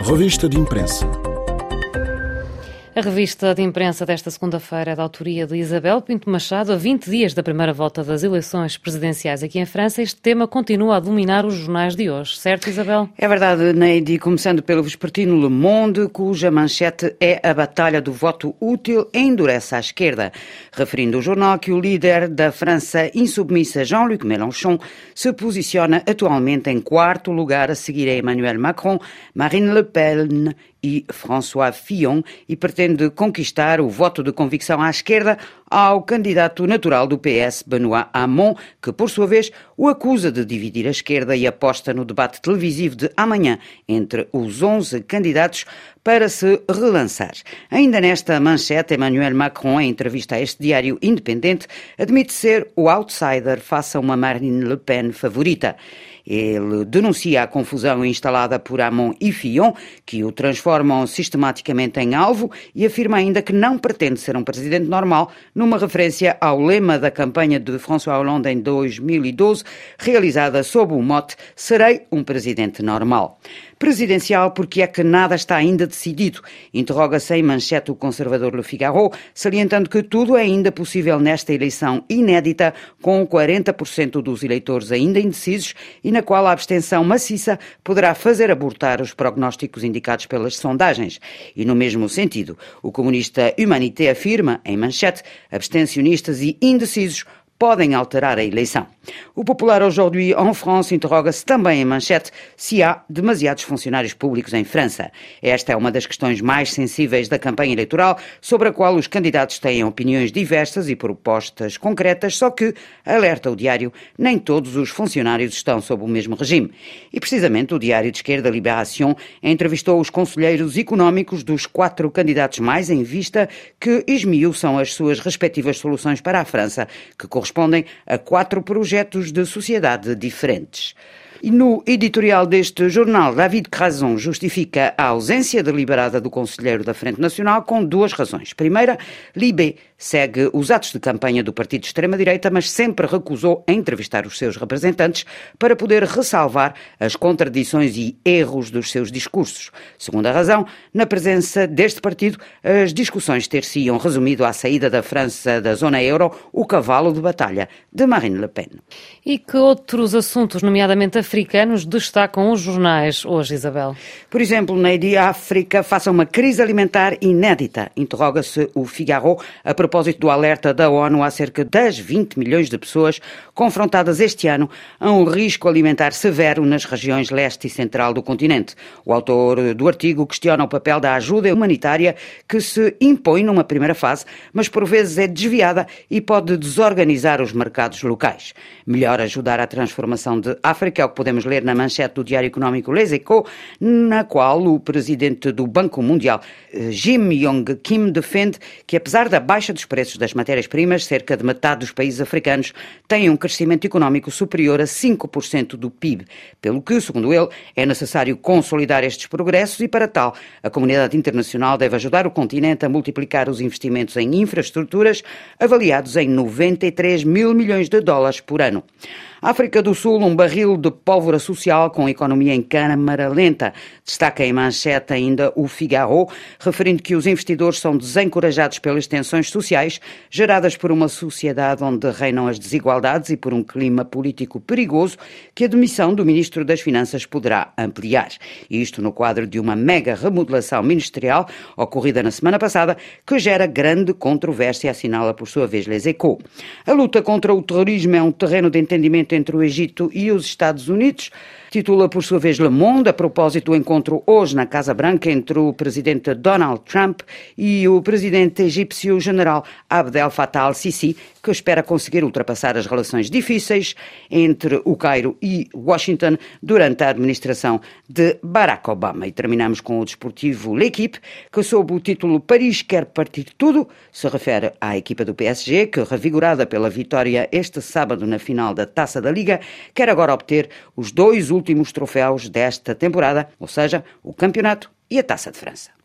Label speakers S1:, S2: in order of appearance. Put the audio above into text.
S1: Revista de Imprensa.
S2: A revista de imprensa desta segunda-feira é da autoria de Isabel Pinto Machado. A 20 dias da primeira volta das eleições presidenciais aqui em França, este tema continua a dominar os jornais de hoje. Certo, Isabel?
S3: É verdade, Neide, começando pelo vespertino Le Monde, cuja manchete é a batalha do voto útil endurece à esquerda, referindo o jornal que o líder da França insubmissa, Jean-Luc Mélenchon, se posiciona atualmente em quarto lugar a seguir a Emmanuel Macron, Marine Le Pen e François Fillon, e pretende conquistar o voto de convicção à esquerda ao candidato natural do PS, Benoît Hamon, que, por sua vez, o acusa de dividir a esquerda e aposta no debate televisivo de amanhã entre os 11 candidatos para se relançar. Ainda nesta manchete, Emmanuel Macron, em entrevista a este diário independente, admite ser o outsider face a uma Marine Le Pen favorita. Ele denuncia a confusão instalada por Hamon e Fillon, que o transformam sistematicamente em alvo, e afirma ainda que não pretende ser um presidente normal, numa referência ao lema da campanha de François Hollande em 2012, realizada sob o mote "Serei um presidente normal". Presidencial porque é que nada está ainda decidido, interroga-se em manchete o conservador Le Figaro, salientando que tudo é ainda possível nesta eleição inédita, com 40% dos eleitores ainda indecisos e na qual a abstenção maciça poderá fazer abortar os prognósticos indicados pelas sondagens. E no mesmo sentido, o comunista Humanité afirma, em manchete, abstencionistas e indecisos podem alterar a eleição. O Popular Aujourd'hui en France interroga-se também em manchete se há demasiados funcionários públicos em França. Esta é uma das questões mais sensíveis da campanha eleitoral, sobre a qual os candidatos têm opiniões diversas e propostas concretas, só que, alerta o diário, nem todos os funcionários estão sob o mesmo regime. E precisamente o diário de esquerda Libération entrevistou os conselheiros económicos dos 4 candidatos mais em vista, que esmiuçam as suas respectivas soluções para a França, que correspondem a 4 projetos de sociedade diferentes. E no editorial deste jornal, David Crasson justifica a ausência deliberada do conselheiro da Frente Nacional com 2 razões. Primeira, Libé segue os atos de campanha do partido de extrema-direita, mas sempre recusou entrevistar os seus representantes para poder ressalvar as contradições e erros dos seus discursos. Segunda razão, na presença deste partido, as discussões ter-se-iam resumido à saída da França da zona euro, o cavalo de batalha de Marine Le Pen.
S2: E que outros assuntos, nomeadamente africanos, destacam os jornais hoje, Isabel?
S3: Por exemplo, Neide, a África faça uma crise alimentar inédita, interroga-se o Figaro a propósito do alerta da ONU há cerca das 20 milhões de pessoas confrontadas este ano a um risco alimentar severo nas regiões leste e central do continente. O autor do artigo questiona o papel da ajuda humanitária que se impõe numa primeira fase, mas por vezes é desviada e pode desorganizar os mercados locais. Melhor ajudar à transformação de África é o que podemos ler na manchete do Diário Económico Les Echos, na qual o presidente do Banco Mundial, Jim Yong Kim, defende que, apesar da baixa dos preços das matérias-primas, cerca de metade dos países africanos têm um crescimento económico superior a 5% do PIB, pelo que, segundo ele, é necessário consolidar estes progressos e, para tal, a comunidade internacional deve ajudar o continente a multiplicar os investimentos em infraestruturas, avaliados em 93 mil milhões de dólares por ano. África do Sul, um barril de pólvora social com a economia em câmara lenta. Destaca em manchete ainda o Figaro, referindo que os investidores são desencorajados pelas tensões sociais geradas por uma sociedade onde reinam as desigualdades e por um clima político perigoso que a demissão do Ministro das Finanças poderá ampliar. Isto no quadro de uma mega remodelação ministerial ocorrida na semana passada, que gera grande controvérsia, assinala por sua vez Les Echos. A luta contra o terrorismo é um terreno de entendimento entre o Egito e os Estados Unidos. Titula, por sua vez, Le Monde, a propósito do encontro hoje na Casa Branca entre o presidente Donald Trump e o presidente egípcio general Abdel Fattah al-Sisi, que espera conseguir ultrapassar as relações difíceis entre o Cairo e Washington durante a administração de Barack Obama. E terminamos com o desportivo L'Équipe, que sob o título Paris quer partir tudo, se refere à equipa do PSG, que, revigorada pela vitória este sábado na final da Taça da Liga, quer agora obter os 2 últimos troféus desta temporada, ou seja, o campeonato e a Taça de França.